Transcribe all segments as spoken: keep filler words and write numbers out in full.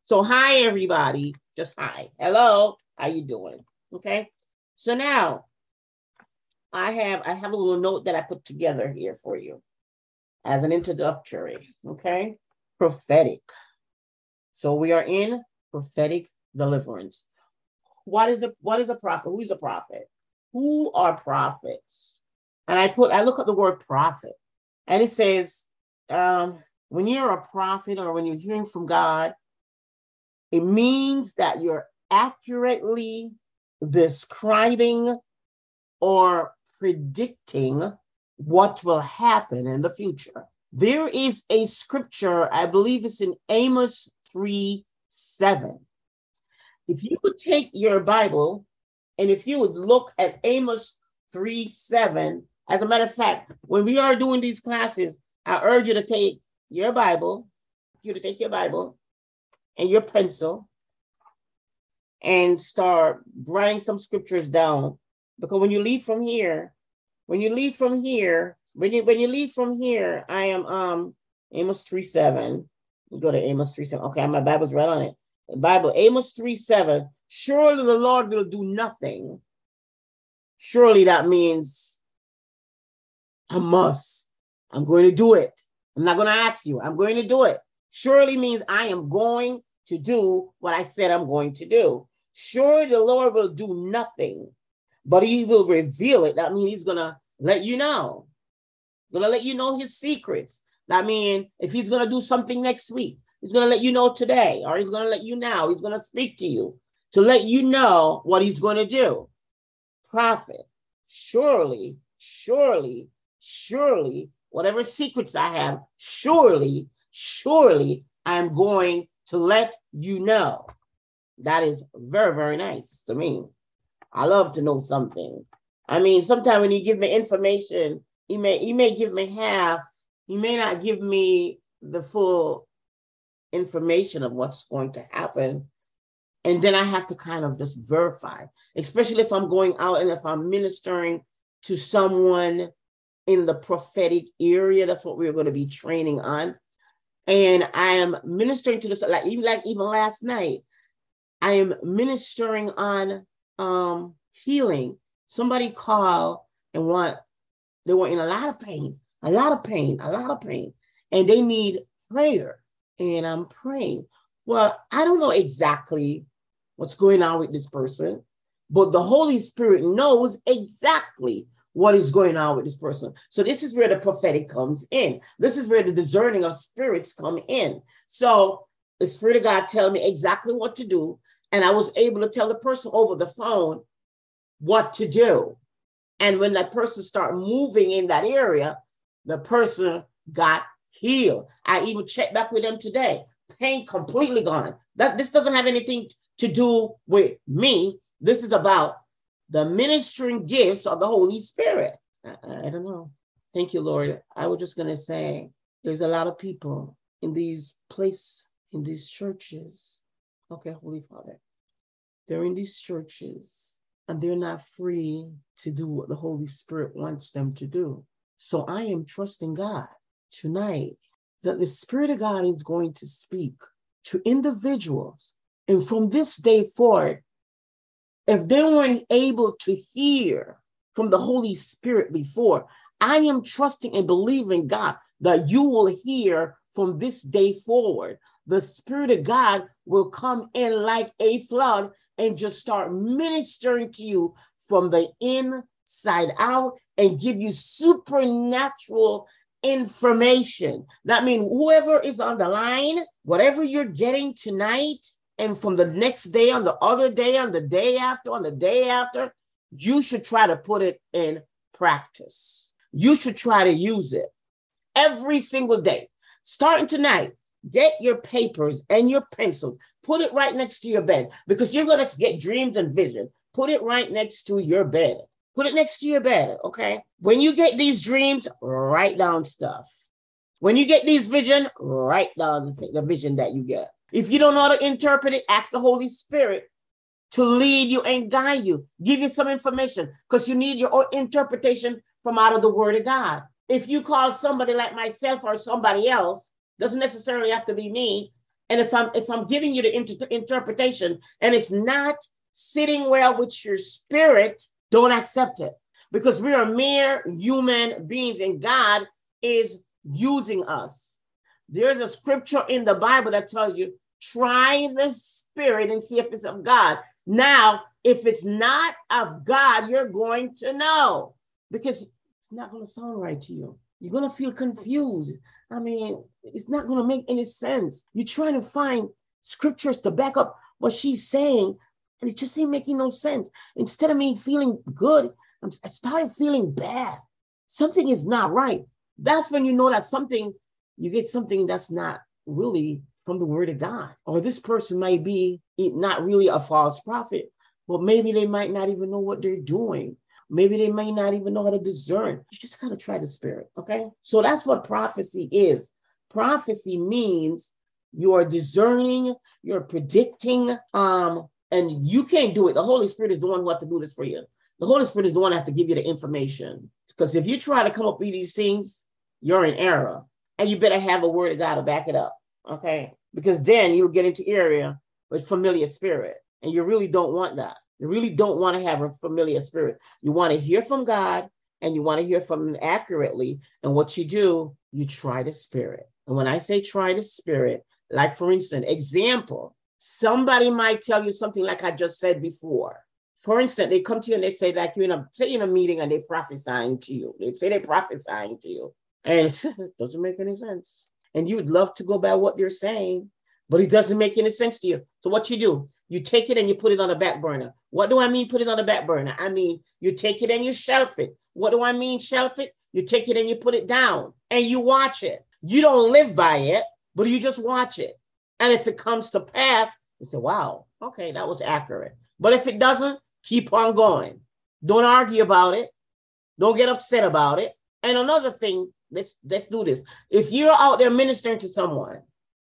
So hi, everybody. Just hi. Hello. How you doing? Okay. So now I have I have a little note that I put together here for you as an introductory. Okay. Prophetic. So we are in prophetic deliverance. What is a what is a prophet? Who is a prophet? Who are prophets? And I put I look at the word prophet, and it says, um, when you're a prophet or when you're hearing from God, it means that you're accurately describing or predicting what will happen in the future. There is a scripture, I believe it's in Amos three seven. If you would take your Bible and if you would look at Amos three seven, as a matter of fact, when we are doing these classes, I urge you to take your Bible, you to take your Bible and your pencil and start writing some scriptures down. Because when you leave from here, when you leave from here, when you when you leave from here, I am um Amos three seven. You go to Amos three seven. Okay, my Bible's right on it. The Bible, Amos three seven. Surely the Lord will do nothing. Surely that means I must. I'm going to do it. I'm not going to ask you. I'm going to do it. Surely means I am going to do what I said I'm going to do. Surely the Lord will do nothing, but he will reveal it. That means he's going to let you know. Going to let you know his secrets. That means if he's going to do something next week, he's going to let you know today, or he's going to let you now. He's going to speak to you to let you know what he's going to do. Prophet, surely, surely, surely, whatever secrets I have, surely, surely I'm going to let you know. That is very, very nice to me. I love to know something. I mean, sometimes when you give me information, he may, he may give me half. He may not give me the full information of what's going to happen. And then I have to kind of just verify, especially if I'm going out and if I'm ministering to someone in the prophetic area. That's what we're going to be training on. And I am ministering to this, like even like even last night, I am ministering on um, healing. Somebody called and want, they were in a lot of pain, a lot of pain, a lot of pain, and they need prayer. And I'm praying. Well, I don't know exactly what's going on with this person, but the Holy Spirit knows exactly what is going on with this person. So this is where the prophetic comes in. This is where the discerning of spirits come in. So the Spirit of God telling me exactly what to do. And I was able to tell the person over the phone what to do. And when that person started moving in that area, the person got healed. I even checked back with them today. Pain completely gone. That this doesn't have anything to do with me. This is about the ministering gifts of the Holy Spirit. I, I don't know. Thank you, Lord. I was just going to say, there's a lot of people in these places, in these churches. Okay, Holy Father. They're in these churches and they're not free to do what the Holy Spirit wants them to do. So I am trusting God tonight that the Spirit of God is going to speak to individuals. And from this day forward, if they weren't able to hear from the Holy Spirit before, I am trusting and believing, God, that you will hear from this day forward. The Spirit of God will come in like a flood and just start ministering to you from the inside out and give you supernatural information. That means whoever is on the line, whatever you're getting tonight, and from the next day, on the other day, on the day after, on the day after, you should try to put it in practice. You should try to use it every single day. Starting tonight, get your papers and your pencils. Put it right next to your bed because you're going to get dreams and vision. Put it right next to your bed. Put it next to your bed, okay? When you get these dreams, write down stuff. When you get these vision, write down the, the vision that you get. If you don't know how to interpret it, ask the Holy Spirit to lead you and guide you. Give you some information because you need your own interpretation from out of the Word of God. If you call somebody like myself or somebody else, doesn't necessarily have to be me, And if I'm if I'm giving you the inter- interpretation and it's not sitting well with your spirit, don't accept it, because we are mere human beings and God is using us. There's a scripture in the Bible that tells you, try the spirit and see if it's of God. Now, if it's not of God, you're going to know, because it's not going to sound right to you. You're going to feel confused. I mean, it's not going to make any sense. You're trying to find scriptures to back up what she's saying, and it just ain't making no sense. Instead of me feeling good, I'm, I started feeling bad. Something is not right. That's when you know that something, you get something that's not really from the word of God. Or this person might be not really a false prophet, but maybe they might not even know what they're doing. Maybe they may not even know how to discern. You just gotta try the spirit, okay? So that's what prophecy is. Prophecy means you're discerning, you're predicting, um, and you can't do it. The Holy Spirit is the one who has to do this for you. The Holy Spirit is the one that has to give you the information. Because if you try to come up with these things, you're in error. And you better have a word of God to back it up, okay? Because then you'll get into area with familiar spirit. And you really don't want that. You really don't want to have a familiar spirit. You want to hear from God, and you want to hear from him accurately. And what you do, you try the spirit. And when I say try the spirit, like for instance, example, somebody might tell you something like I just said before. For instance, they come to you and they say, like you're in a, say in a meeting and they're prophesying to you. They say they're prophesying to you. And it doesn't make any sense. And you would love to go by what they're saying, but it doesn't make any sense to you. So what you do, you take it and you put it on the back burner. What do I mean put it on the back burner? I mean, you take it and you shelf it. What do I mean shelf it? You take it and you put it down and you watch it. You don't live by it, but you just watch it. And if it comes to pass, you say, wow, okay, that was accurate. But if it doesn't, keep on going. Don't argue about it. Don't get upset about it. And another thing, let's let's do this. If you're out there ministering to someone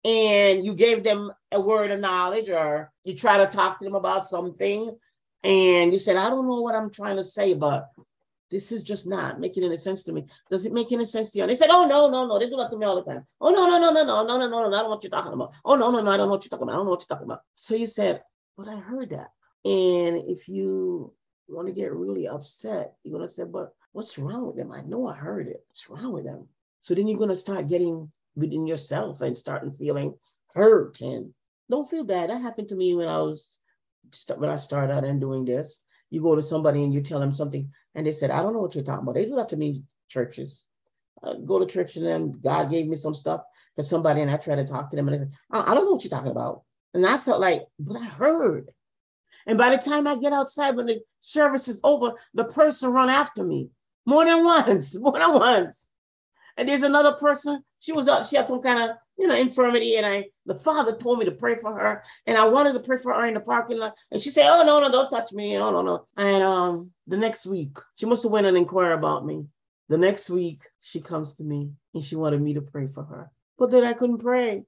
and you gave them a word of knowledge, or you try to talk to them about something and you said, I don't know what I'm trying to say, but this is just not making any sense to me. Does it make any sense to you? And they said, oh, no, no, no. They do that to me all the time. Oh, no, no, no, no, no, no, no, no, no. I don't know what you're talking about. Oh, no, no, no. I don't know what you're talking about. I don't know what you're talking about. So you said, but I heard that. And if you want to get really upset, you're going to say, but what's wrong with them? I know I heard it. What's wrong with them? So then you're going to start getting within yourself and starting feeling hurt. And don't feel bad. That happened to me when I was, when I started out and doing this. You go to somebody and you tell them something and they said, I don't know what you're talking about. They do that to me, churches. I go to church and then God gave me some stuff for somebody and I try to talk to them and they said, I don't know what you're talking about. And I felt like, but I heard. And by the time I get outside, when the service is over, the person run after me more than once, more than once. And there's another person, she was up, she had some kind of, you know, infirmity. And I, the father told me to pray for her. And I wanted to pray for her in the parking lot. And she said, oh, no, no, don't touch me. No, no, no. And um, the next week, she must have went and inquired about me. The next week, she comes to me and she wanted me to pray for her. But then I couldn't pray.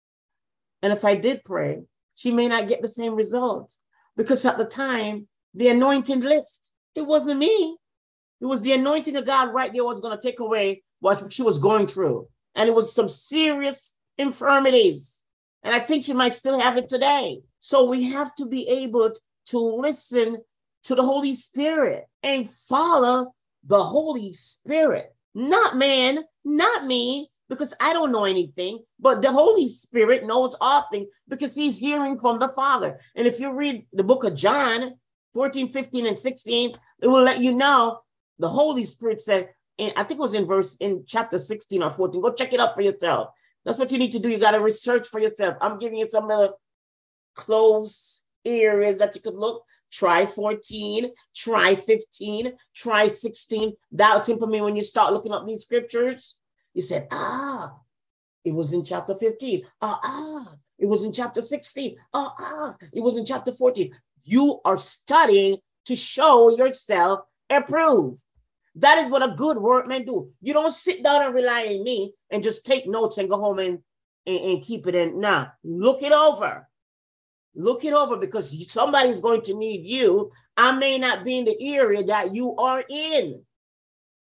And if I did pray, she may not get the same results. Because at the time, the anointing lift. It wasn't me. It was the anointing of God right there was going to take away what she was going through. And it was some serious infirmities. And I think she might still have it today. So we have to be able to listen to the Holy Spirit and follow the Holy Spirit. Not man, not me, because I don't know anything, but the Holy Spirit knows all things because he's hearing from the Father. And if you read the book of John, fourteen, fifteen, and sixteen, it will let you know the Holy Spirit said, and I think it was in verse, in chapter sixteen or fourteen, go check it out for yourself. That's what you need to do. You got to research for yourself. I'm giving you some little close areas that you could look. Try fourteen, try fifteen, try sixteen. That'll temper me when you start looking up these scriptures. You said, ah, it was in chapter fifteen. Ah, ah, it was in chapter sixteen. Ah, ah, it was in chapter fourteen. You are studying to show yourself approved. That is what a good workman do. You don't sit down and rely on me and just take notes and go home and, and, and keep it in. Nah, look it over. Look it over because somebody's going to need you. I may not be in the area that you are in.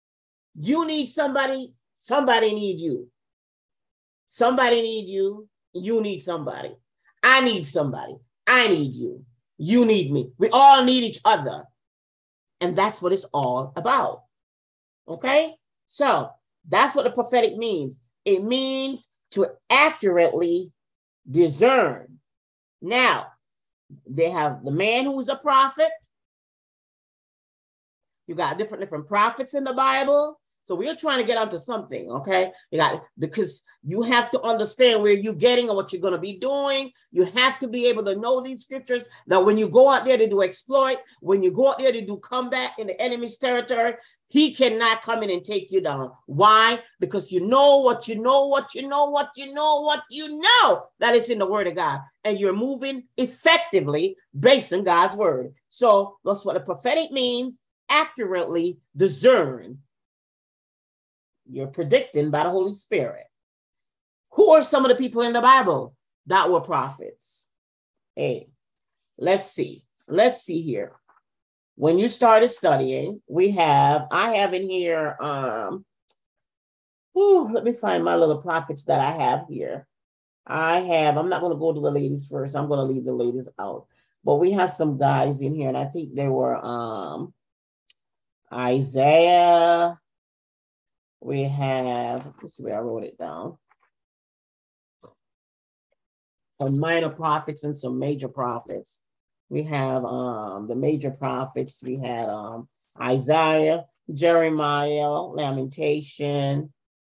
You need somebody. Somebody need you. Somebody need you. You need somebody. I need somebody. I need you. You need me. We all need each other. And that's what it's all about. Okay? So that's what the prophetic means. It means to accurately discern. Now, they have the man who's a prophet. You got different different prophets in the Bible. So we're trying to get onto something, okay? You got, because you have to understand where you're getting and what you're going to be doing. You have to be able to know these scriptures, that when you go out there to do exploit, when you go out there to do combat in the enemy's territory, he cannot come in and take you down. Why? Because you know what you know, what you know, what you know, what you know, that is in the word of God. And you're moving effectively based on God's word. So that's what the prophetic means, accurately discern. You're predicting by the Holy Spirit. Who are some of the people in the Bible that were prophets? Hey, let's see. Let's see here. When you started studying, we have, I have in here, um, whew, let me find my little prophets that I have here. I have, I'm not going to go to the ladies first. I'm going to leave the ladies out. But we have some guys in here, and I think they were um, Isaiah. We have, let's see where I wrote it down. Some minor prophets and some major prophets. We have um, the major prophets. We had um, Isaiah, Jeremiah, Lamentation,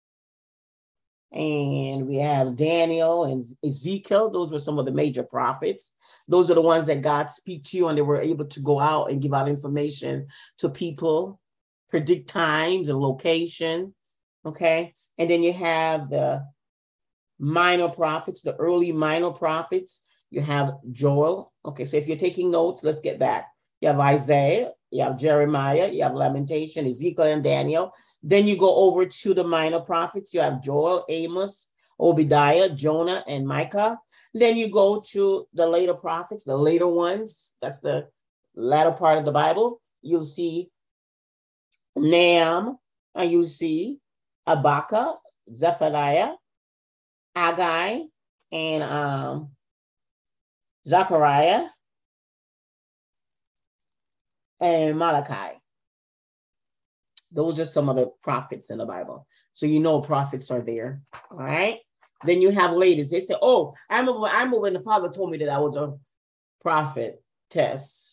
and we have Daniel and Ezekiel. Those were some of the major prophets. Those are the ones that God speak to you, and they were able to go out and give out information to people, predict times and location, okay? And then you have the minor prophets, the early minor prophets. You have Joel. Okay, so if you're taking notes, let's get back. You have Isaiah, you have Jeremiah, you have Lamentation, Ezekiel, and Daniel. Then you go over to the minor prophets. You have Joel, Amos, Obadiah, Jonah, and Micah. Then you go to the later prophets, the later ones. That's the latter part of the Bible. You'll see Nahum, and you see Habakkuk, Zephaniah, Haggai, and um, Zechariah, and Malachi. Those are some of the prophets in the Bible. So you know prophets are there, all right? Then you have ladies. They say, oh, I remember, I remember when the father told me that I was a prophetess.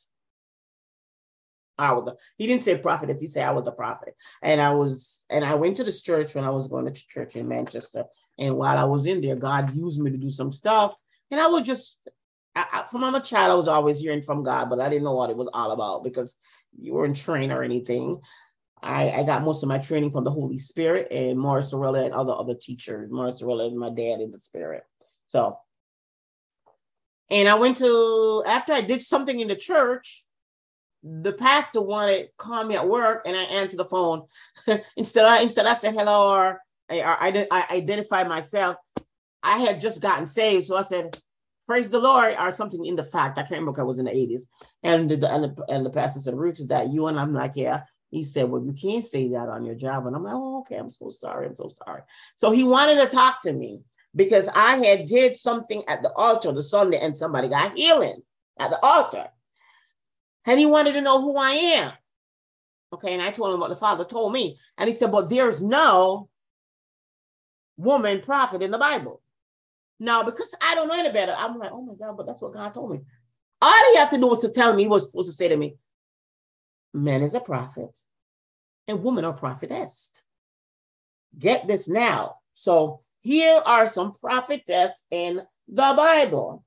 I was a, he didn't say prophetess, he said I was a prophet. And I was, and I went to this church when I was going to church in Manchester. And while I was in there, God used me to do some stuff. And I was just, I, I, from I'm a child, I was always hearing from God, but I didn't know what it was all about because you weren't trained or anything. I, I got most of my training from the Holy Spirit and Morris Sorella and other other teachers. Morris Sorella is my dad in the spirit. So, and I went to, after I did something in the church, the pastor wanted to call me at work, and I answered the phone. instead, I, instead I said hello, or I, I, I identified myself. I had just gotten saved, so I said, praise the Lord, or something in the fact. I can't remember, I was in the eighties. And the, and the, and the pastor said, Ruth, is that you? And I'm like, yeah. He said, well, you can't say that on your job. And I'm like, oh, okay, I'm so sorry. I'm so sorry. So he wanted to talk to me because I had did something at the altar the Sunday and somebody got healing at the altar. And he wanted to know who I am. Okay, and I told him what the father told me. And he said, but there's no woman prophet in the Bible. Now, because I don't know any better, I'm like, oh my God, but that's what God told me. All he had to do was to tell me, he was supposed to say to me, man is a prophet and women are prophetess. Get this now. So here are some prophetess in the Bible.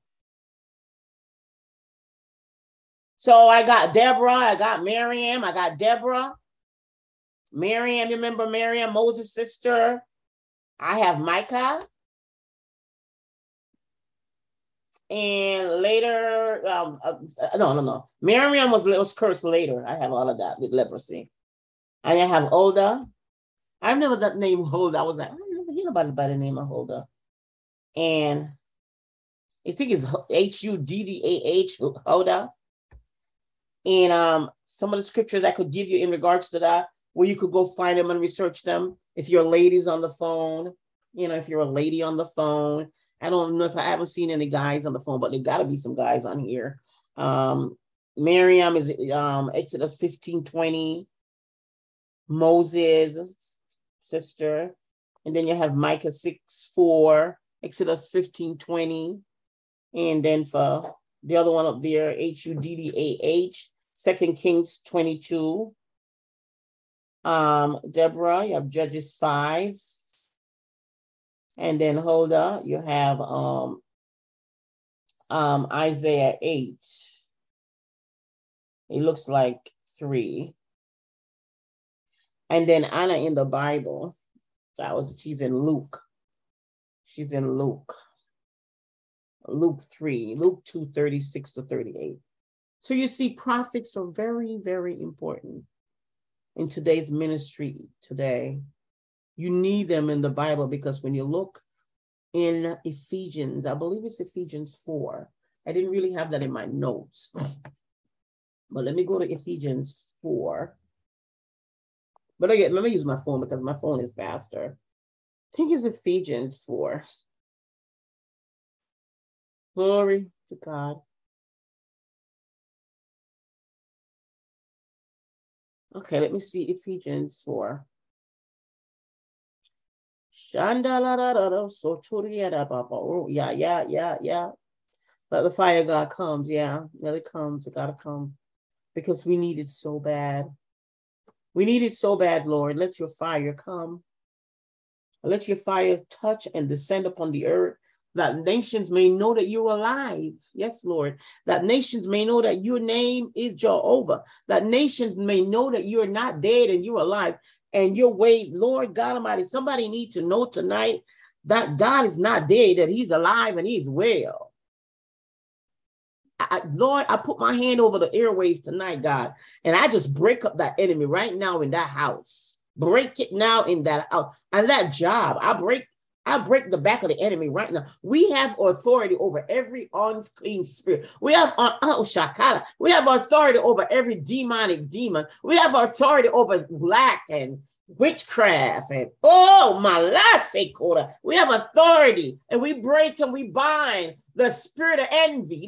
So I got Deborah, I got Miriam, I got Deborah. Miriam, you remember Miriam, Moses' sister? I have Micah. And later, um, uh, no, no, no. Miriam was, was cursed later. I have all of that with leprosy. And I have Huldah. I've never that name Huldah. I was like, I don't never hear about it by the name of Huldah. And I think it's H U D D A H, Huldah. And um, some of the scriptures I could give you in regards to that, where you could go find them and research them. If you're ladies on the phone, you know, if you're a lady on the phone I don't know if I haven't seen any guys on the phone, but there got to be some guys on here. Um, Miriam is um, Exodus fifteen twenty. Moses, sister. And then you have Micah six four, Exodus fifteen twenty. And then for the other one up there, H U D D A H, Second Kings twenty-two. Um, Deborah, you have Judges five. And then Huldah, you have um, um, Isaiah eight. It looks like three. And then Anna in the Bible, that was she's in Luke. She's in Luke. Luke three, Luke two, thirty-six to thirty-eight. So you see, prophets are very, very important in today's ministry today. You need them in the Bible because when you look in Ephesians, I believe it's Ephesians four. I didn't really have that in my notes. But let me go to Ephesians four. But again, let me use my phone because my phone is faster. I think it's Ephesians four. Glory to God. Okay, let me see Ephesians four. Yeah, yeah, yeah, yeah. Let the fire God comes. Yeah, let it comes. It gotta come. Because we need it so bad. We need it so bad, Lord. Let your fire come. Let your fire touch and descend upon the earth, that nations may know that you're alive. Yes, Lord. That nations may know that your name is Jehovah. That nations may know that you're not dead and you're alive. And your way, Lord God Almighty, somebody needs to know tonight that God is not dead, that he's alive and he's well. I, Lord, I put my hand over the airwaves tonight, God, and I just break up that enemy right now in that house. Break it now in that house. And that job, I break I break the back of the enemy right now. We have authority over every unclean spirit. We have uh, oh Shakala. We have authority over every demonic demon. We have authority over black and witchcraft and oh my last quarter. We have authority and we break and we bind the spirit of envy.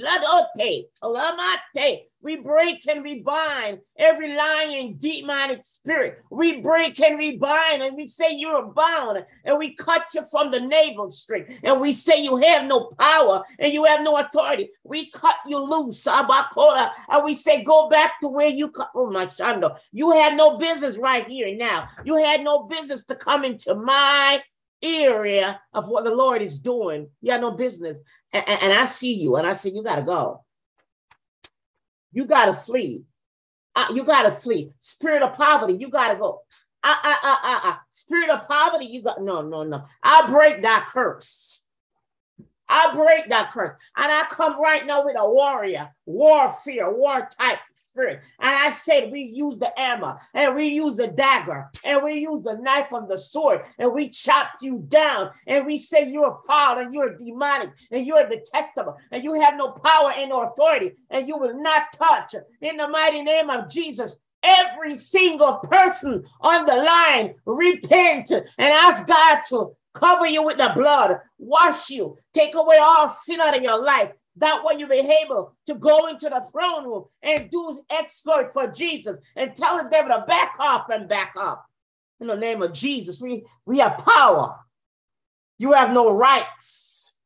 We break and we bind every lying demonic spirit. We break and we bind and we say you're bound and we cut you from the navel string and we say you have no power and you have no authority. We cut you loose, Abakola, and we say go back to where you come. Oh my Shando, you had no business right here now. You had no business to come into my area of what the Lord is doing. You had no business. And, and, and I see you and I say you got to go. You got to flee. Uh, you got to flee. Spirit of poverty, you got to go. Uh, uh, uh, uh, uh. Spirit of poverty, you got, no, no, no. I break that curse. I break that curse. And I come right now with a warrior, warfare, war type spirit. And I said, we use the hammer and we use the dagger and we use the knife and the sword and we chop you down and we say you're foul and you're demonic and you're detestable and you have no power and no authority and you will not touch in the mighty name of Jesus. Every single person on the line, repent and ask God to cover you with the blood, wash you, take away all sin out of your life. That way you be able to go into the throne room and do exploit for Jesus and tell the devil to back off and back up. In the name of Jesus, we, we have power. You have no rights.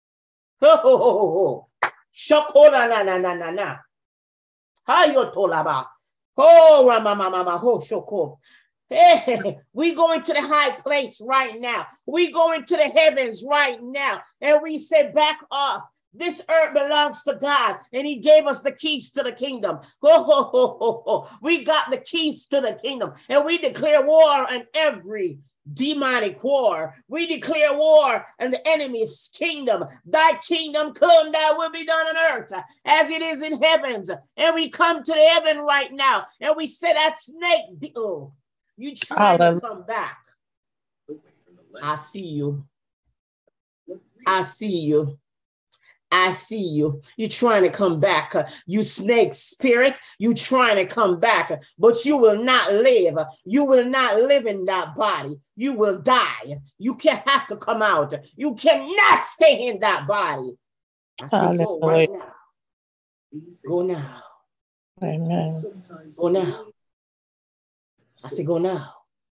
Oh, Shakona na na na na na. Hayo tolaba. Oh, Ramamama, ho shoko. Hey, we go into the high place right now. We go into the heavens right now. And we say back off. This earth belongs to God, and he gave us the keys to the kingdom. Ho, ho, ho, ho, ho. We got the keys to the kingdom, and we declare war on every demonic war. We declare war on the enemy's kingdom. Thy kingdom come, thy will be done on earth as it is in heavens. And we come to the heaven right now, and we say that snake, oh, you trying to come back. I see you. I see you. I see you. You're trying to come back. You snake spirit, you trying to come back, but you will not live. You will not live in that body. You will die. You can't have to come out. You cannot stay in that body. I say, go right now. Go now. Amen. Go now. I say, go now.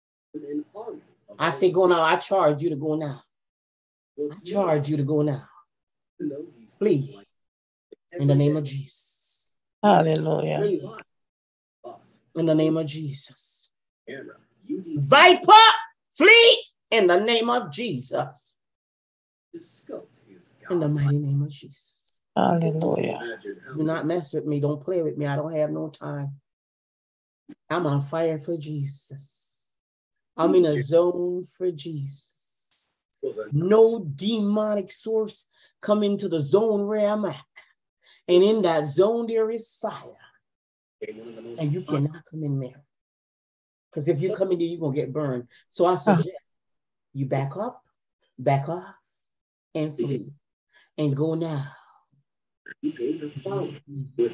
I say, go now. I charge you to go now. I charge you to go now. Flee in the name of Jesus. Hallelujah. Flee in the name of Jesus. Viper, flee in the name of Jesus. In the mighty name of Jesus. Hallelujah. Do not mess with me. Don't play with me. I don't have no time. I'm on fire for Jesus. I'm in a zone for Jesus. No demonic source come into the zone where I'm at. And in that zone, there is fire. And you cannot come in there. Because if you come in there, you're going to get burned. So I suggest you back up, back off, and flee. And go now. Follow me.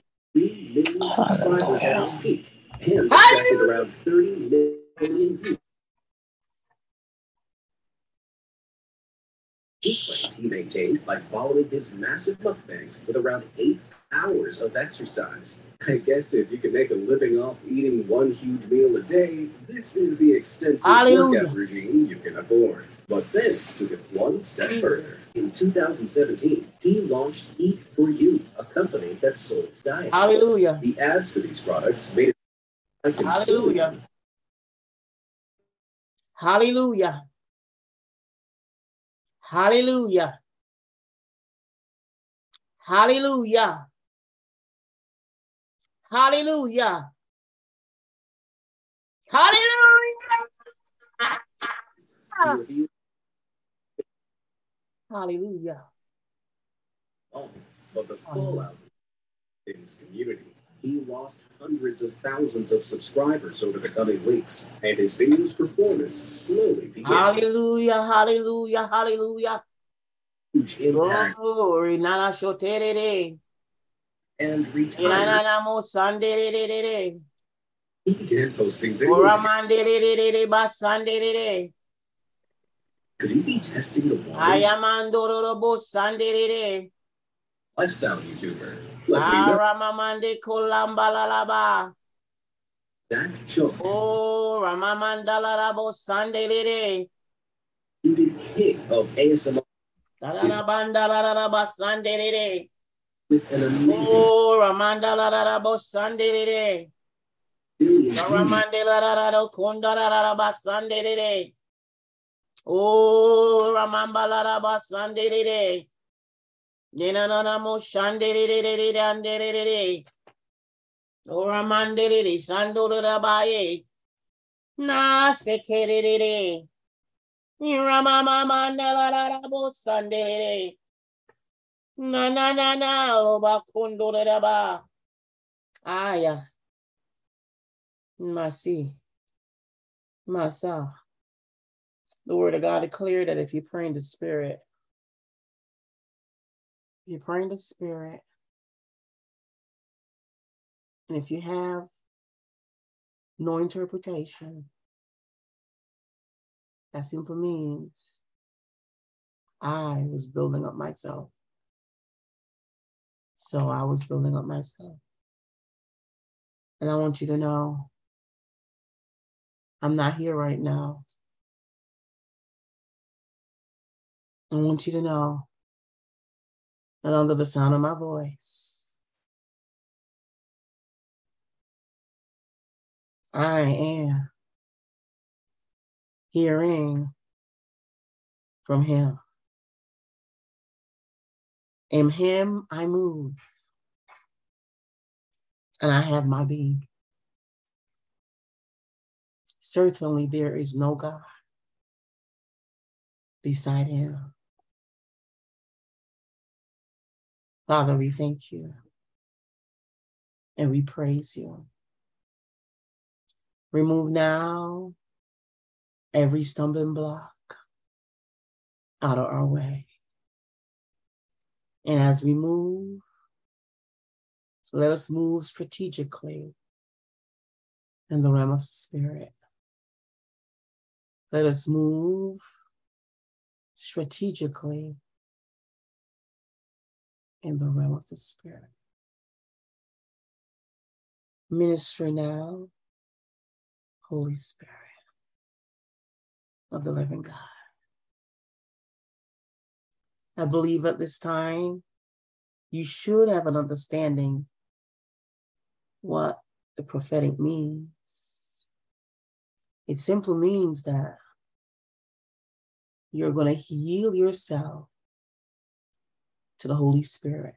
He maintained by following his massive mukbangs with around eight hours of exercise. I guess if you can make a living off eating one huge meal a day, this is the extensive Hallelujah. workout regime you can afford. But then took it one step further. In two thousand seventeen, he launched Eat For You, a company that sold diet pills. Hallelujah. The ads for these products made it Hallelujah. Hallelujah. Hallelujah. Hallelujah. Hallelujah. Hallelujah. Hallelujah. Oh, but the fallout in his community. He lost hundreds of thousands of subscribers over the coming weeks, and his video's performance slowly began. Hallelujah, hallelujah, hallelujah. Huge impact. Glory, nana shoterere. And retired. Inana mo sanderere. He began posting videos. Oramanderere basanderere. Could he be testing the waters? Ayamandoro bo sanderere. Lifestyle YouTuber. Let me know. Aramamande kolambalalaba. Zach Cho. Oh, Ramamandalarabo sanderere. He the king of A S M R. Dalabandalaraba sanderere. With an amazing. Oh, Ramandalarabo sanderere. Ramandalarabo kondalaraba sanderere. Oh, Ramambalaraba sanderere. Nenanamo shanderere anderere. Oh, Ramanderere sandorarabaye. Na sekerere. Ramamamandalarabo sanderere. Na na na na loba kundoraba. Aya. Masi. Masa. The word of God declared that if you pray in the spirit, you pray in the spirit, and if you have no interpretation, that simply means I was building up myself. So I was building up myself. And I want you to know, I'm not here right now. I want you to know that under the sound of my voice, I am hearing from him. In him I move, and I have my being. Certainly there is no God beside him. Father, we thank you, and we praise you. Remove now every stumbling block out of our way. And as we move, let us move strategically in the realm of the Spirit. Let us move strategically in the realm of the Spirit. Minister now, Holy Spirit of the living God. I believe at this time, you should have an understanding what the prophetic means. It simply means that you're going to yield yourself to the Holy Spirit.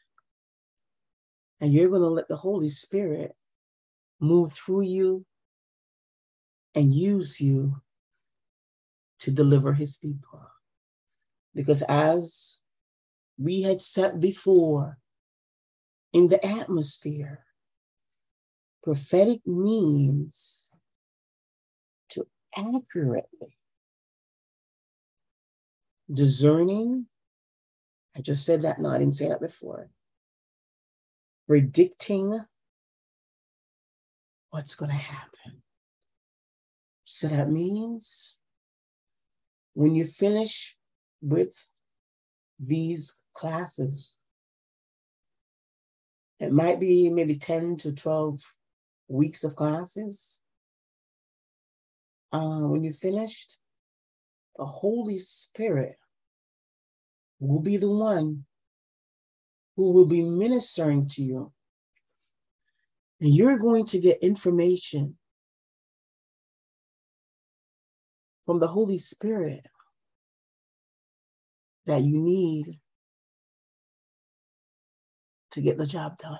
And you're going to let the Holy Spirit move through you and use you to deliver his people. Because as we had said before, in the atmosphere, prophetic means to accurately discerning. I just said that, no, I didn't say that before. Predicting what's going to happen. So that means when you finish with these classes, it might be maybe ten to twelve weeks of classes. Uh, when you're finished, the Holy Spirit will be the one who will be ministering to you. And you're going to get information from the Holy Spirit that you need to get the job done.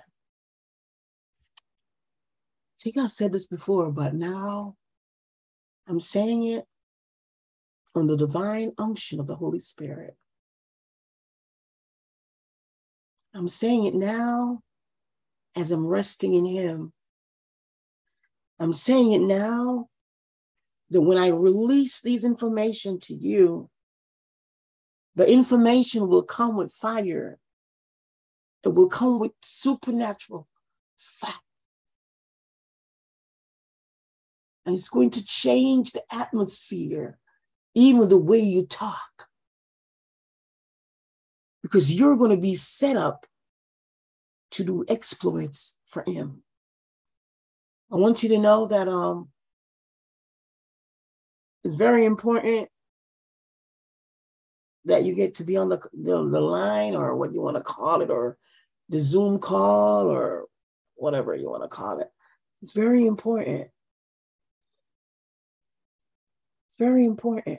I think I've said this before, but now I'm saying it on the divine unction of the Holy Spirit. I'm saying it now as I'm resting in him. I'm saying it now that when I release these information to you, the information will come with fire. It will come with supernatural fact. And it's going to change the atmosphere, even the way you talk. Because you're going to be set up to do exploits for him. I want you to know that um, it's very important that you get to be on the, the, the line, or what you want to call it, or the Zoom call, or whatever you want to call it. It's very important. It's very important.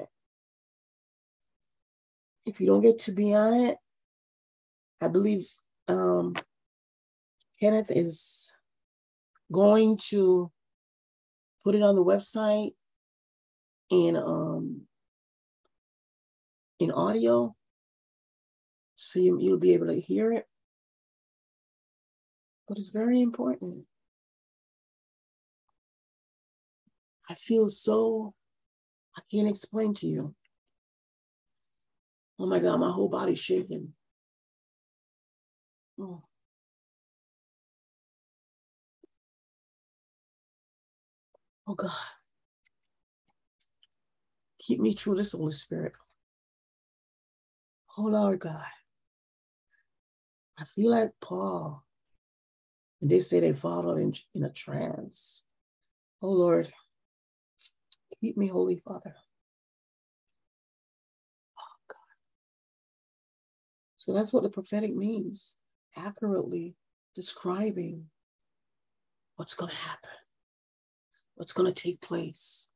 If you don't get to be on it, I believe um, Kenneth is going to put it on the website in um, in audio, so you, you'll be able to hear it. But it's very important. I feel so, I can't explain to you. Oh my God, my whole body's shaking. Oh. Oh God. Keep me true to this, Holy Spirit. Oh Lord God. I feel like Paul. And they say they followed in, in a trance. Oh Lord. Keep me, Holy Father. Oh God. So that's what the prophetic means. Accurately describing what's going to happen. What's going to take place.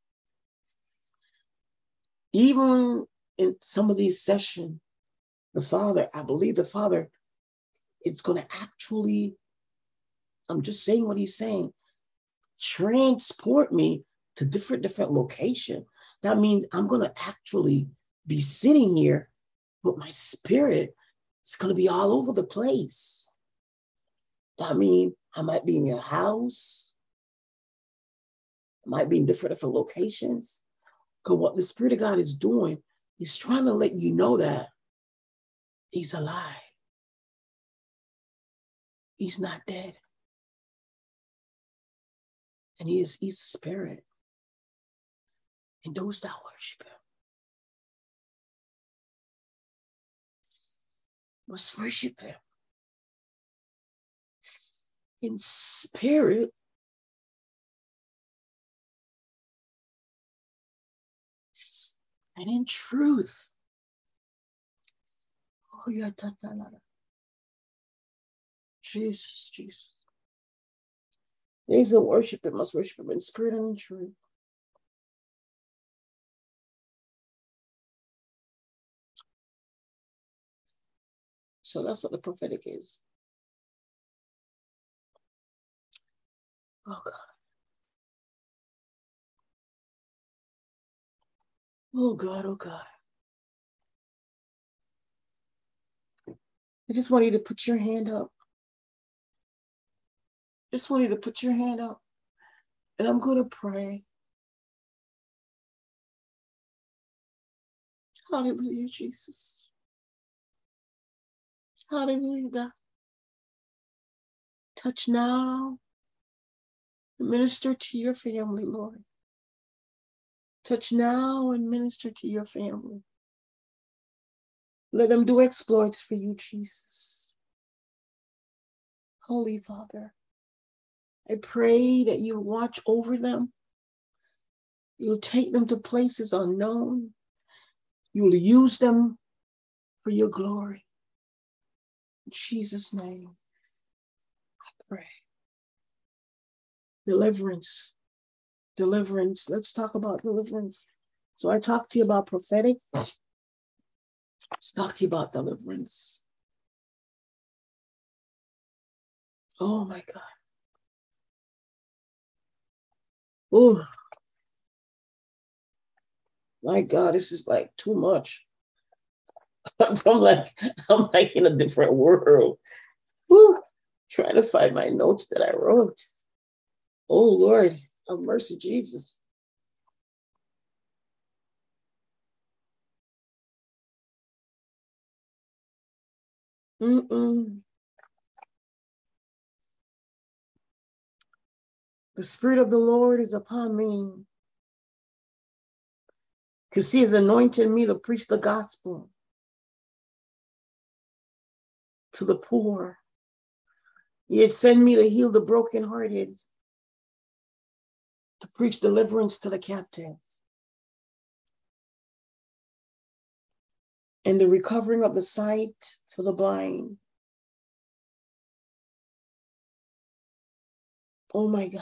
Even in some of these sessions, the Father, I believe the Father is going to actually, I'm just saying what he's saying, transport me to different, different locations. That means I'm going to actually be sitting here, but my spirit is going to be all over the place. That means I might be in your house. I might be in different, different locations. Because what the Spirit of God is doing, he's trying to let you know that he's alive. He's not dead. And he is, he's a spirit. And those that worship him must worship him in spirit and in truth. Oh, yeah, ta, ta, la, la. Jesus, Jesus. These that worship him must worship him in spirit and in truth. So that's what the prophetic is. Oh, God. Oh, God, oh, God. I just want you to put your hand up. Just want you to put your hand up. And I'm going to pray. Hallelujah, Jesus. Hallelujah, God. Touch now. Minister to your family, Lord. Touch now and minister to your family. Let them do exploits for you, Jesus. Holy Father, I pray that you watch over them. You'll take them to places unknown. You'll use them for your glory. In Jesus' name, I pray. Deliverance. Deliverance. Let's talk about deliverance. So I talked to you about prophetic. Let's talk to you about deliverance. Oh my God. Oh my God, this is like too much. I'm like, I'm like in a different world. Woo. Trying to find my notes that I wrote. Oh Lord, have mercy, Jesus. Mm-mm. The Spirit of the Lord is upon me, because he has anointed me to preach the gospel to the poor. He had sent me to heal the brokenhearted, to preach deliverance to the captive, and the recovering of the sight to the blind. Oh my God.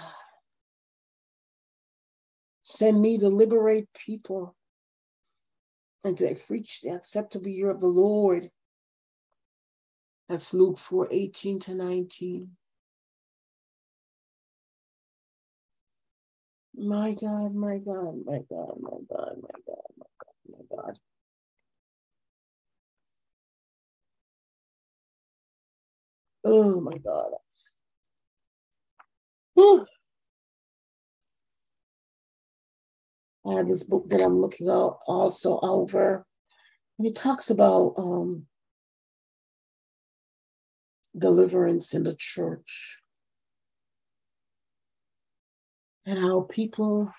Send me to liberate people and to preach the acceptable year of the Lord. That's Luke four, eighteen to nineteen. My God, my God, my God, my God, my God, my God, my God. Oh my God. Whew. I have this book that I'm looking out also over. And it talks about um, deliverance in the church and how people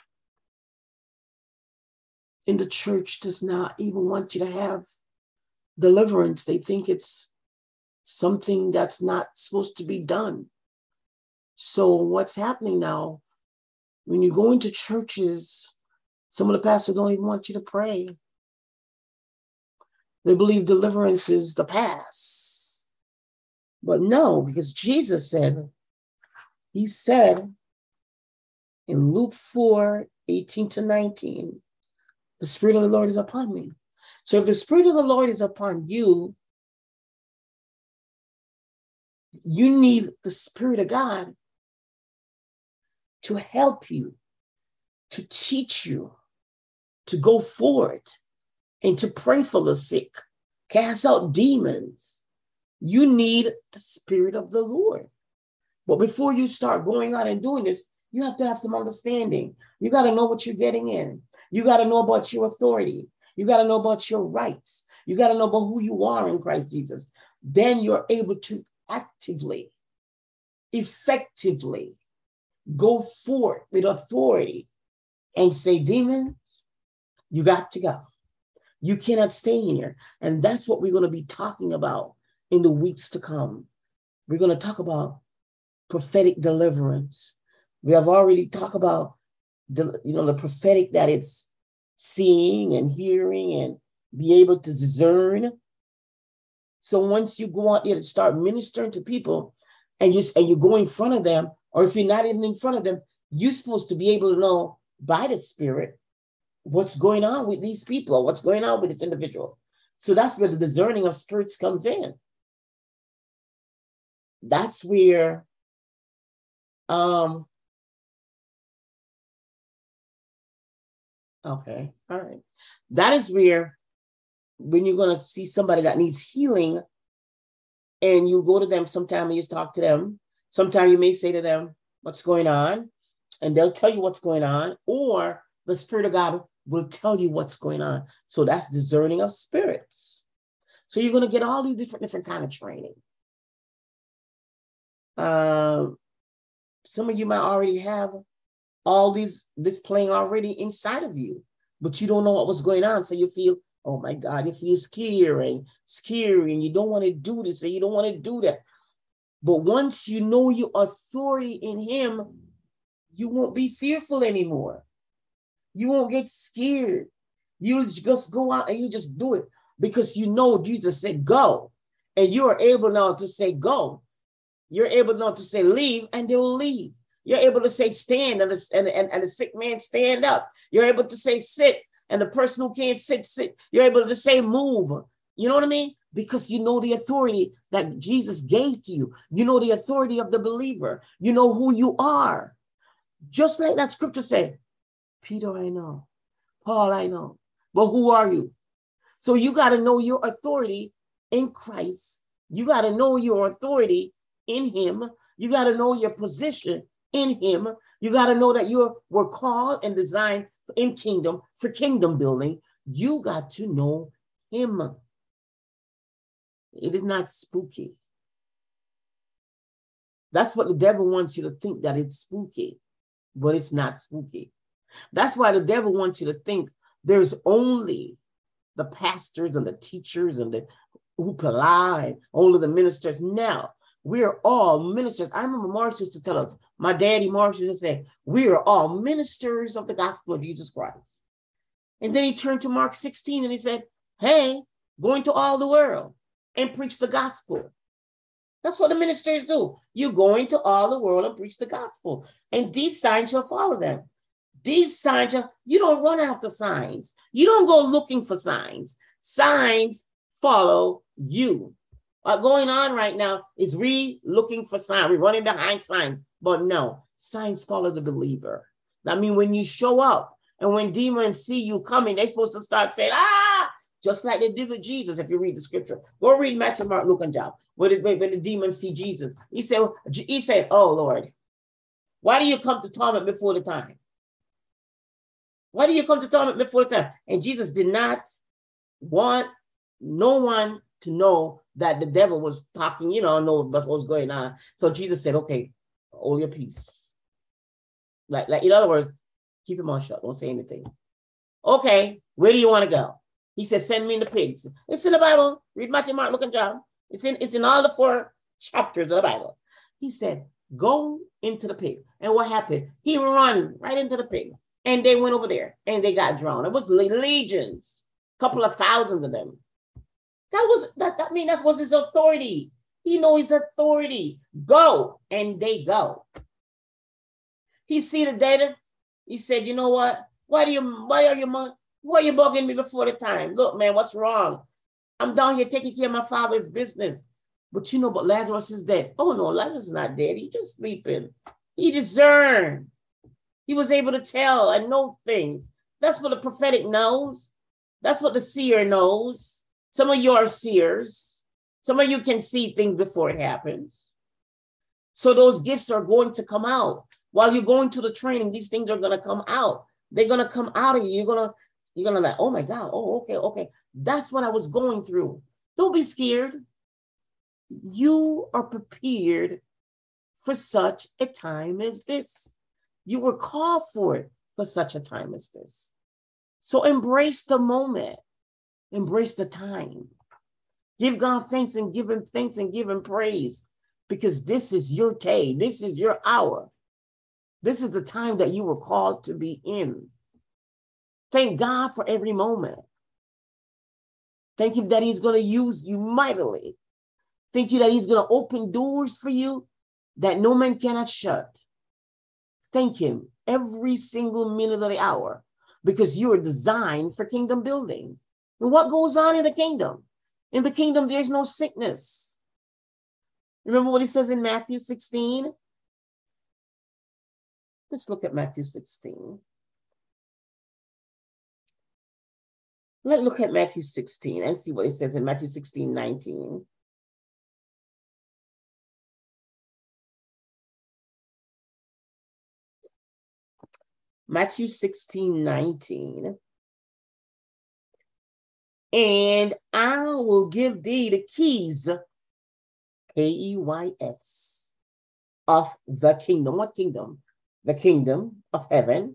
in the church does not even want you to have deliverance. They think it's something that's not supposed to be done. So what's happening now, when you go into churches, some of the pastors don't even want you to pray. They believe deliverance is the past. But no, because Jesus said, he said in Luke four, eighteen to nineteen, the Spirit of the Lord is upon me. So if the Spirit of the Lord is upon you, you need the Spirit of God to help you, to teach you, to go forward, and to pray for the sick, cast out demons. You need the Spirit of the Lord. But before you start going out and doing this, you have to have some understanding. You got to know what you're getting in. You got to know about your authority. You got to know about your rights. You got to know about who you are in Christ Jesus. Then you're able to actively effectively go forth with authority and say, demons, you got to go. You cannot stay in here. And that's what we're going to be talking about in the weeks to come. We're going to talk about prophetic deliverance. We have already talked about the, you know, the prophetic, that it's seeing and hearing and be able to discern. So once you go out there to start ministering to people and you, and you go in front of them, or if you're not even in front of them, you're supposed to be able to know by the Spirit what's going on with these people, or what's going on with this individual. So that's where the discerning of spirits comes in. That's where um okay, all right. That is where when you're going to see somebody that needs healing and you go to them, sometime you just talk to them, sometime you may say to them what's going on, and they'll tell you what's going on, or the Spirit of God will tell you what's going on. So that's discerning of spirits. So you're going to get all these different different kind of training. Um, some of you might already have all these this playing already inside of you, but you don't know what was going on. So you feel, oh my God, you feel scared and scary, and you don't want to do this and you don't want to do that. But once you know your authority in Him, you won't be fearful anymore. You won't get scared. You just go out and you just do it because you know Jesus said go, and you are able now to say go. You're able now to say leave, and they will leave. You're able to say stand, and the, and, and, and the sick man stand up. You're able to say sit, and the person who can't sit, sit. You're able to say move. You know what I mean? Because you know the authority that Jesus gave to you. You know the authority of the believer. You know who you are. Just like that scripture said, Peter, I know. Paul, I know. But who are you? So you got to know your authority in Christ. You got to know your authority in Him. You got to know your position in Him. You got to know that you were called and designed in kingdom for kingdom building. You got to know Him. It is not spooky. That's what the devil wants you to think, that it's spooky, but it's not spooky. That's why the devil wants you to think there's only the pastors and the teachers and the hoopla and only the ministers. Now, we're all ministers. I remember Marsh used to tell us, my daddy Marsh used to say, we are all ministers of the gospel of Jesus Christ. And then he turned to Mark sixteen and he said, hey, go into all the world and preach the gospel. That's what the ministers do. You go into all the world and preach the gospel, and these signs shall follow them. These signs, shall, you don't run after signs. You don't go looking for signs. Signs follow you. What's going on right now is we looking for signs. We're running behind signs. But no, signs follow the believer. I mean, when you show up and when demons see you coming, they're supposed to start saying, ah, just like they did with Jesus. If you read the scripture, go read Matthew, Mark, Luke, and John. When the, when the demons see Jesus, he said, he said, oh Lord, why do you come to torment before the time? Why do you come to torment before the time? And Jesus did not want no one to know that the devil was talking, you know, know what was going on. So Jesus said, okay, hold your peace. Like, like in other words, keep your mouth shut. Don't say anything. Okay, where do you want to go? He said, send me in the pigs. It's in the Bible. Read Matthew, Mark, Luke, and John. It's in, it's in all the four chapters of the Bible. He said, go into the pig. And what happened? He ran right into the pig. And they went over there and they got drowned. It was legions, a couple of thousands of them. That was, that, that mean that was his authority. He knows his authority. Go, and they go. He see the data. He said, you know what? Why do you, why are you, why are you bugging me before the time? Look, man, what's wrong? I'm down here taking care of my father's business. But you know, but Lazarus is dead. Oh no, Lazarus is not dead. He's just sleeping. He discerned. He was able to tell and know things. That's what the prophetic knows. That's what the seer knows. Some of you are seers. Some of you can see things before it happens. So those gifts are going to come out. While you're going to the training, these things are going to come out. They're going to come out of you. You're going to, you're going to like, oh my God. Oh, okay, okay. That's what I was going through. Don't be scared. You are prepared for such a time as this. You were called for it for such a time as this. So embrace the moment. Embrace the time. Give God thanks and give him thanks and give him praise, because this is your day. This is your hour. This is the time that you were called to be in. Thank God for every moment. Thank him that he's going to use you mightily. Thank you that he's going to open doors for you that no man cannot shut. Thank him every single minute of the hour, because you are designed for kingdom building. And what goes on in the kingdom? In the kingdom, there's no sickness. Remember what he says in Matthew sixteen? Let's look at Matthew sixteen. Let's look at Matthew sixteen and see what it says in Matthew sixteen, nineteen. Matthew sixteen, nineteen. And I will give thee the keys, K E Y S, of the kingdom. What kingdom? The kingdom of heaven.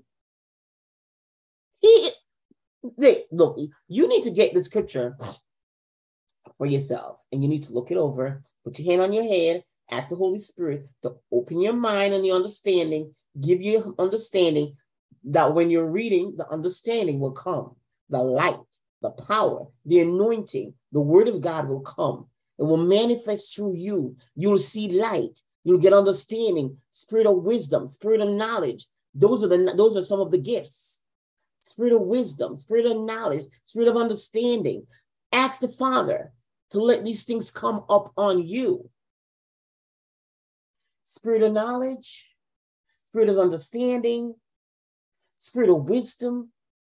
He, they, look, you need to get the scripture for yourself, and you need to look it over. Put your hand on your head. Ask the Holy Spirit to open your mind and your understanding, give you understanding that when you're reading, the understanding will come. The light, the power, the anointing, the word of God will come. It will manifest through you. You'll see light. You'll get understanding, spirit of wisdom, spirit of knowledge. Those are the those are some of the gifts. Spirit of wisdom, spirit of knowledge, spirit of understanding. Ask the Father to let these things come up on you. Spirit of knowledge, spirit of understanding, spirit of wisdom,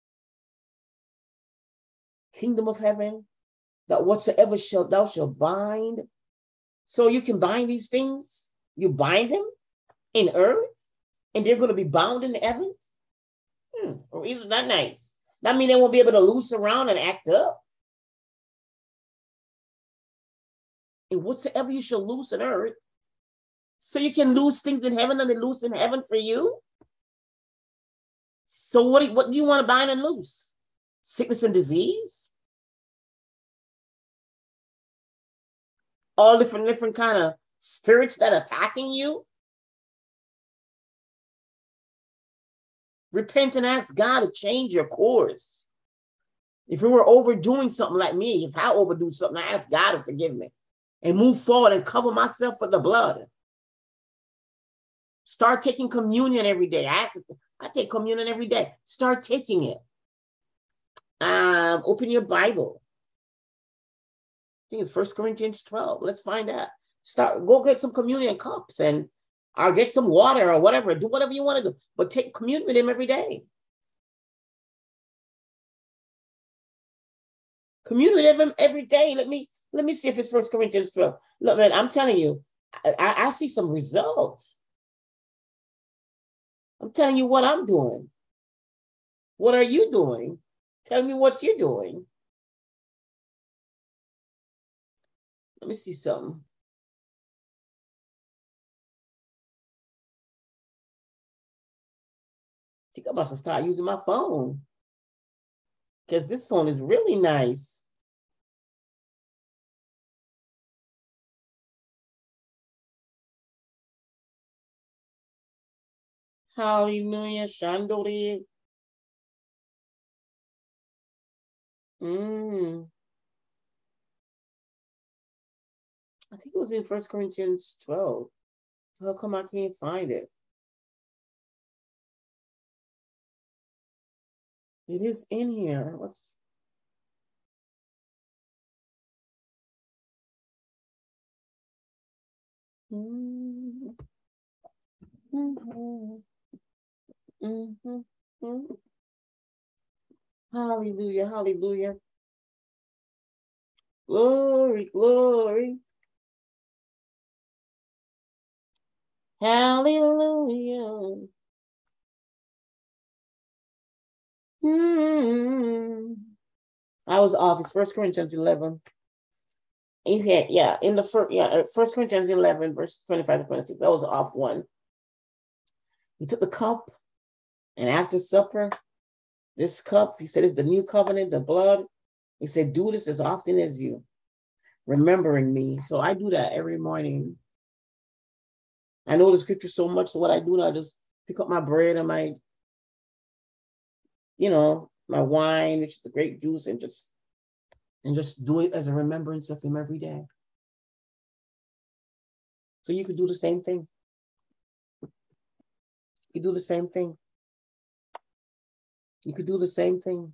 kingdom of heaven, that whatsoever shall thou shalt bind. So you can bind these things. You bind them in earth, and they're going to be bound in the heavens. Hmm, well, isn't that nice? That means they won't be able to loose around and act up. And whatsoever you shall loose on earth, so you can loose things in heaven and they loose in heaven for you. So what, what do you want to bind and loose? Sickness and disease? All different, different kind of spirits that are attacking you? Repent and ask God to change your course. If you were overdoing something like me, if I overdo something, I ask God to forgive me and move forward and cover myself with the blood. Start taking communion every day. I, I take communion every day. Start taking it. Um, open your Bible. I think it's First Corinthians twelve. Let's find out. Start, go get some communion cups and or get some water or whatever. Do whatever you want to do, but take communion with him every day. Commune with him every day. Let me let me see if it's First Corinthians twelve. Look, man, I'm telling you, I, I see some results. I'm telling you what I'm doing. What are you doing? Tell me what you're doing. Let me see something. I think I'm about to start using my phone, because this phone is really nice. Hallelujah, Shandori. Mm. I think it was in First Corinthians twelve. How come I can't find it? It is in here. What's mm-hmm. Mm-hmm. Mm-hmm. Mm-hmm. Hallelujah, hallelujah. Glory, glory. Hallelujah. Mm-hmm. I was off. It's First Corinthians eleven. Yeah, yeah, in the first, yeah, First Corinthians eleven, verse twenty-five to twenty-six. That was off one. He took the cup, and after supper, this cup, he said, is the new covenant, the blood. He said, do this as often as you remembering me. So I do that every morning. I know the scripture so much, so what I do now, I just pick up my bread and my, you know, my wine, which is the grape juice, and just and just do it as a remembrance of him every day. So you could do the same thing. You do the same thing. You could do the same thing.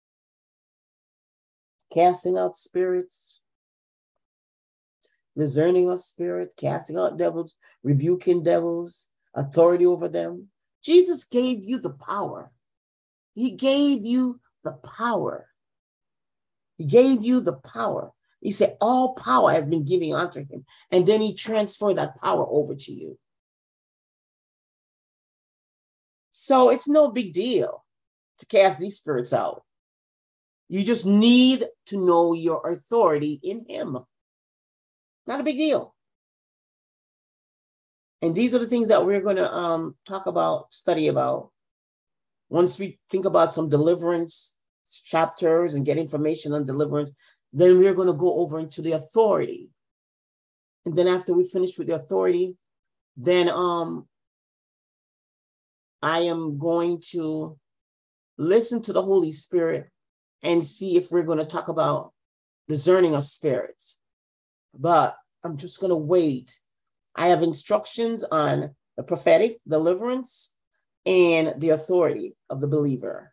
Casting out spirits, discerning of spirit, casting out devils, rebuking devils, authority over them. Jesus gave you the power. He gave you the power. He gave you the power. He said, all power has been given unto him. And then he transferred that power over to you. So it's no big deal to cast these spirits out. You just need to know your authority in him. Not a big deal. And these are the things that we're going to um, talk about, study about. Once we think about some deliverance chapters and get information on deliverance, then we're going to go over into the authority. And then after we finish with the authority, then um, I am going to listen to the Holy Spirit and see if we're going to talk about discerning of spirits. But I'm just going to wait. I have instructions on the prophetic, deliverance, and the authority of the believer.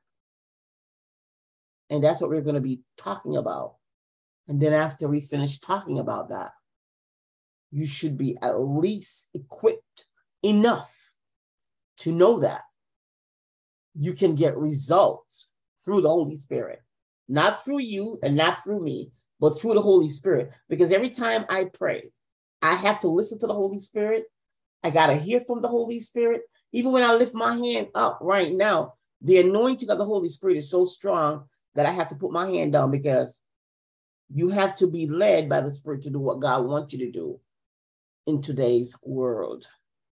And that's what we're going to be talking about. And then after we finish talking about that, you should be at least equipped enough to know that you can get results through the Holy Spirit. Not through you and not through me, but through the Holy Spirit. Because every time I pray, I have to listen to the Holy Spirit. I got to hear from the Holy Spirit. Even when I lift my hand up right now, the anointing of the Holy Spirit is so strong that I have to put my hand down, because you have to be led by the Spirit to do what God wants you to do in today's world.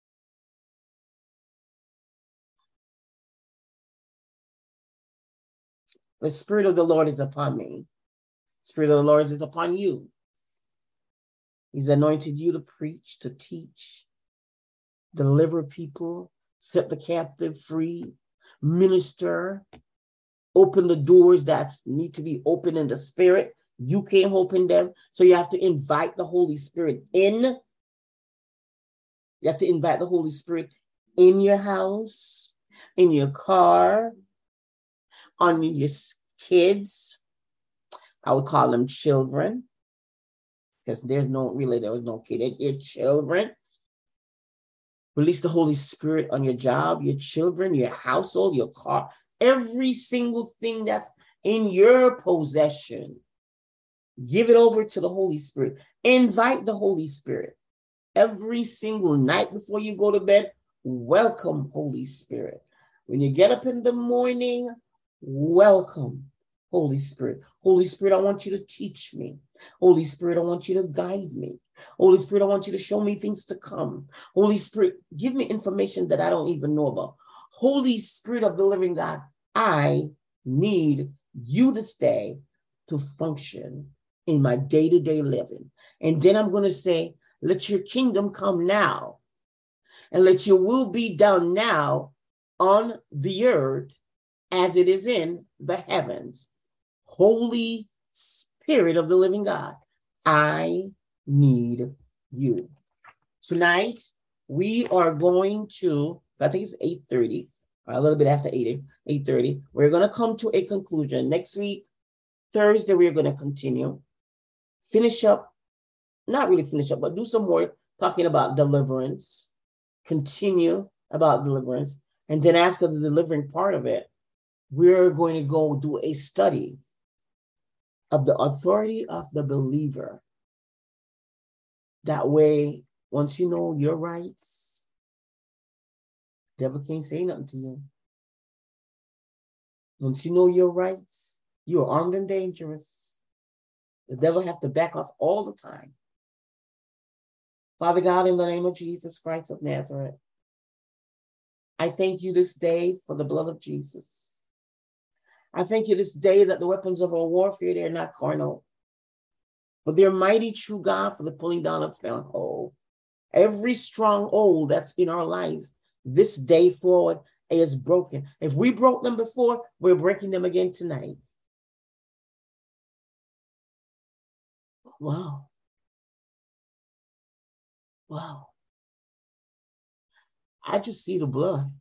The Spirit of the Lord is upon me. The Spirit of the Lord is upon you. He's anointed you to preach, to teach, deliver people, set the captive free, minister, open the doors that need to be opened in the Spirit. You can't open them. So you have to invite the Holy Spirit in. You have to invite the Holy Spirit in your house, in your car, on your kids. I would call them children, because there's no, really, there was no kid. They're children. Release the Holy Spirit on your job, your children, your household, your car, every single thing that's in your possession. Give it over to the Holy Spirit. Invite the Holy Spirit. Every single night before you go to bed, welcome Holy Spirit. When you get up in the morning, welcome Holy Spirit. Holy Spirit, I want you to teach me. Holy Spirit, I want you to guide me. Holy Spirit, I want you to show me things to come. Holy Spirit, give me information that I don't even know about. Holy Spirit of the living God, I need you to stay to function in my day-to-day living. And then I'm going to say, let your kingdom come now, and let your will be done now on the earth as it is in the heavens. Holy Spirit of the living God, I need you. Tonight, we are going to, I think it's eight thirty, a little bit after eight, eight thirty. We're going to come to a conclusion. Next week, Thursday, we're going to continue. Finish up, not really finish up, but do some more talking about deliverance. Continue about deliverance. And then after the delivering part of it, we're going to go do a study of the authority of the believer. That way, once you know your rights, the devil can't say nothing to you. Once you know your rights, you're armed and dangerous. The devil have to back off all the time. Father God, in the name of Jesus Christ of Nazareth, I thank you this day for the blood of Jesus. I thank you this day that the weapons of our warfare, they're not carnal, but they're mighty true God for the pulling down of stronghold. Every stronghold that's in our lives, this day forward is broken. If we broke them before, we're breaking them again tonight. Wow. Wow. I just see the blood.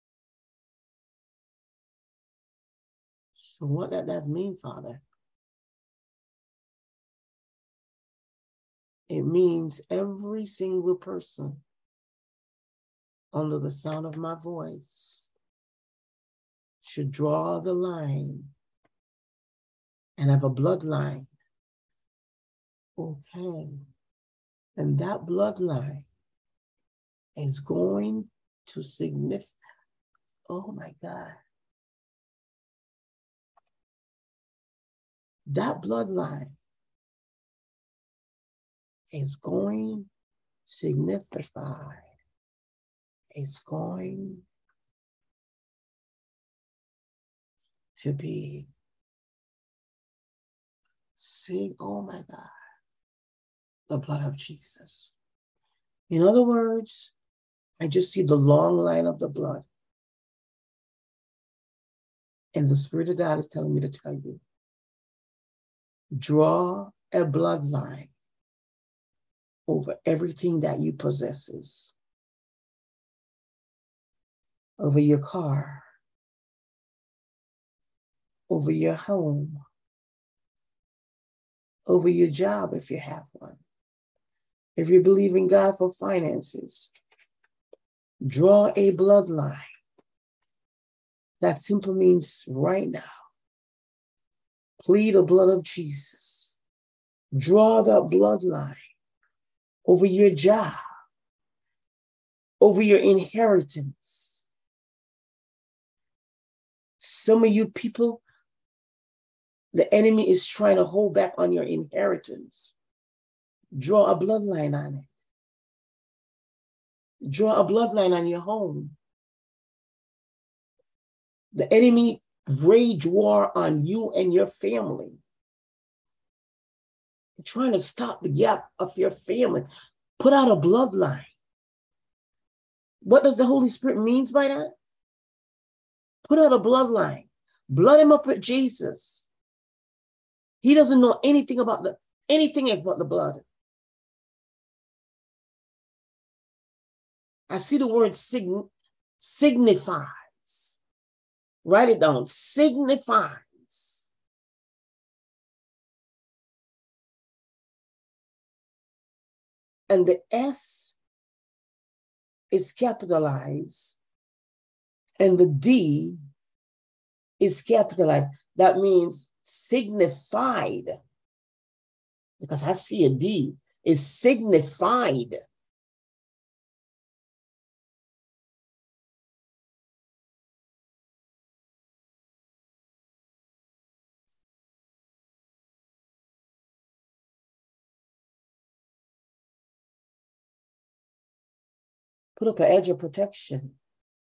So what does that mean, Father? It means every single person under the sound of my voice should draw the line and have a bloodline. Okay. And that bloodline is going to signify, oh my God. That bloodline is going to signify, it's going to be, see, oh my God, the blood of Jesus. In other words, I just see the long line of the blood. And the Spirit of God is telling me to tell you, draw a bloodline over everything that you possesses, over your car, over your home, over your job if you have one. If you believe in God for finances, draw a bloodline. That simply means right now, plead the blood of Jesus. Draw the bloodline over your job, over your inheritance. Some of you people, the enemy is trying to hold back on your inheritance. Draw a bloodline on it. Draw a bloodline on your home. The enemy wage war on you and your family. They're trying to stop the gap of your family. Put out a bloodline. What does the Holy Spirit means by that? Put out a bloodline. Blood him up with Jesus. He doesn't know anything about the anything about the blood. I see the word sign, signifies. Write it down. Signifies. And the S is capitalized. And the D is capitalized. That means signified. Because I see a D. Is signified. Put up an edge of protection.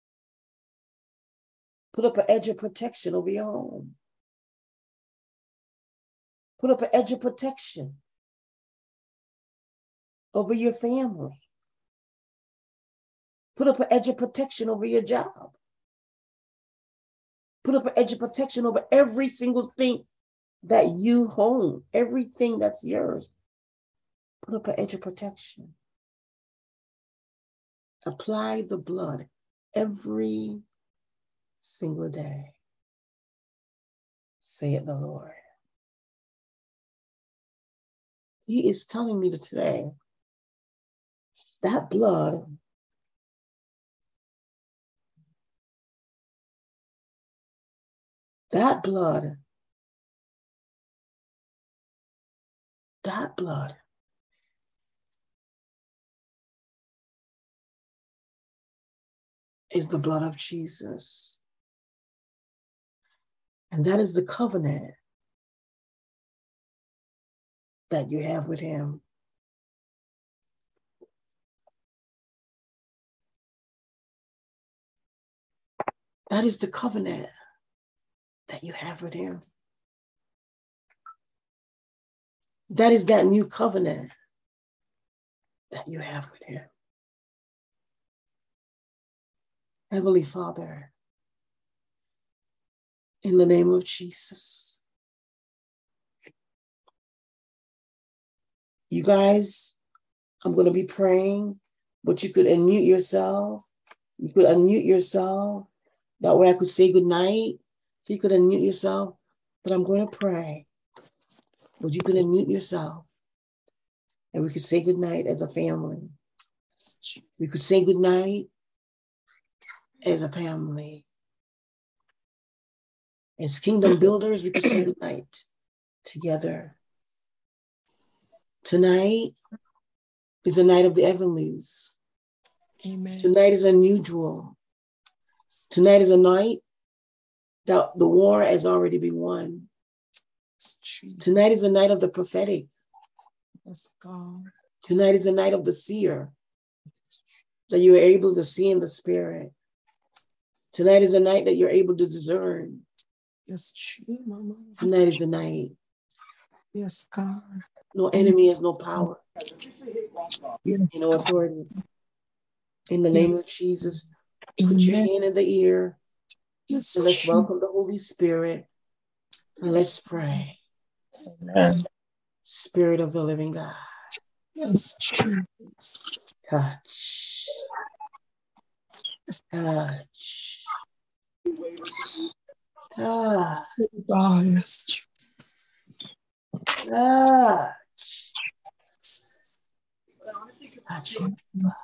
Put up an edge of protection over your home. Put up an edge of protection over your family. Put up an edge of protection over your job. Put up an edge of protection over every single thing that you own, everything that's yours. Put up an edge of protection. Apply the blood every single day. Saith the Lord. He is telling me today that blood that blood that blood is the blood of Jesus. And that is the covenant that you have with him. That is the covenant that you have with him. That is that new covenant that you have with him. Heavenly Father, in the name of Jesus, you guys, I'm going to be praying, but you could unmute yourself. You could unmute yourself. That way I could say good night. So you could unmute yourself, but I'm going to pray. But you could unmute yourself. And we could say good night as a family. We could say good night as a family. As kingdom builders, we could say good night together. Tonight is a night of the heavenlies. Amen. Tonight is unusual. Tonight is a night that the war has already been won. Tonight is a night of the prophetic. Yes, God. Tonight is a night of the seer, that you are able to see in the spirit. Tonight is a night that you're able to discern. Yes, true, Mama. Tonight is a night. Yes, God. No enemy has no power, Yes, no authority. In the name of Jesus, Amen. put your hand in the ear. Yes, And let's true. welcome the Holy Spirit. And let's pray. Amen. Spirit of the living God. Yes, true. Touch. Touch. Touch. God, yes, Jesus. Touch. Touch you.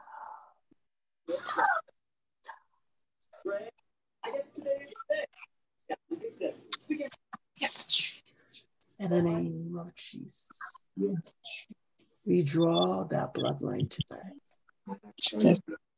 Yes, Jesus. In the name of Jesus, Yes, we draw that bloodline tonight. yes.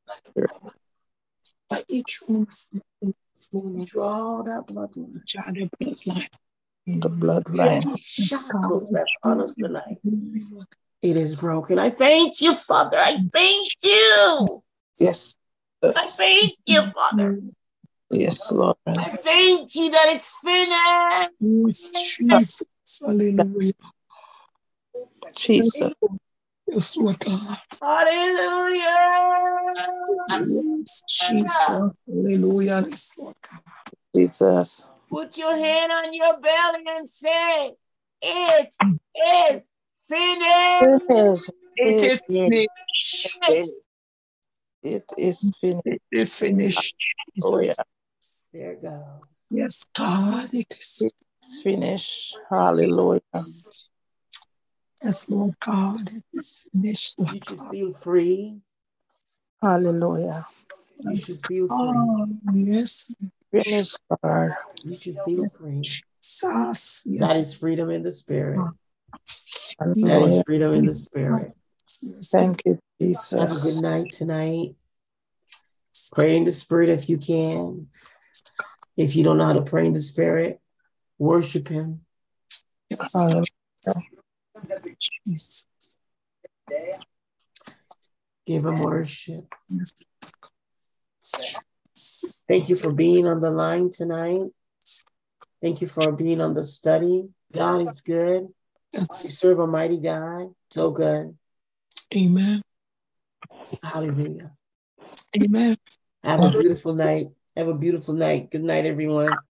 By each one We draw that bloodline. the bloodline. The bloodline. Every shackle that's on us tonight, it is broken. I thank you, Father. I thank you. Yes. I thank you, Father. Yes, Lord. I thank you that it's finished. Yes, Jesus. Hallelujah. Jesus. Yes, Lord God. Hallelujah. Yes, Jesus. Hallelujah. Yes, Lord God. Jesus. Put your hand on your belly and say, it is finished. It is finished. It is finished. It is finished. Oh, yeah. There it goes. Yes, God. It is It's finished. Hallelujah. Yes, Lord God. It is finished. Lord You should God. feel free. Hallelujah. You Yes, should feel free. God. Yes. Finished, Lord. You should feel free. Jesus. Yes. That is freedom in the spirit. That is Hallelujah. freedom in the spirit. Yes. Thank you, Have a good Jesus. night tonight. Pray in the spirit if you can. If you don't know how to pray in the spirit, worship him. Yes. Hallelujah. Jesus. Give him worship. Yes. Thank you for being on the line tonight. Thank you for being on the study. God is good. Yes. You serve a mighty God. So good. Amen. Hallelujah. Amen. Have a beautiful night. Have a beautiful night. Good night, everyone.